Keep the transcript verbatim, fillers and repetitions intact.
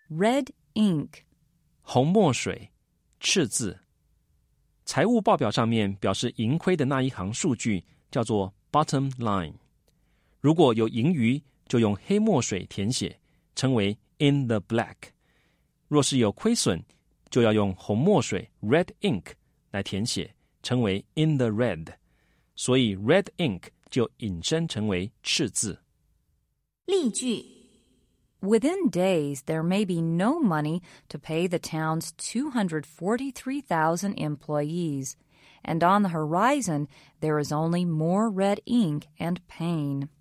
Red ink. 红墨水，赤字。财务报表上面表示盈亏的那一行数据叫做 bottom line。如果有盈余，就用黑墨水填写，称为 in the black。若是有亏损，就要用红墨水 red ink 来填写，称为 in the red。所以 red ink 就引申成为赤字。 例句 Within days, there may be no money to pay the town's two hundred forty-three thousand employees, and on the horizon, there is only more red ink and pain.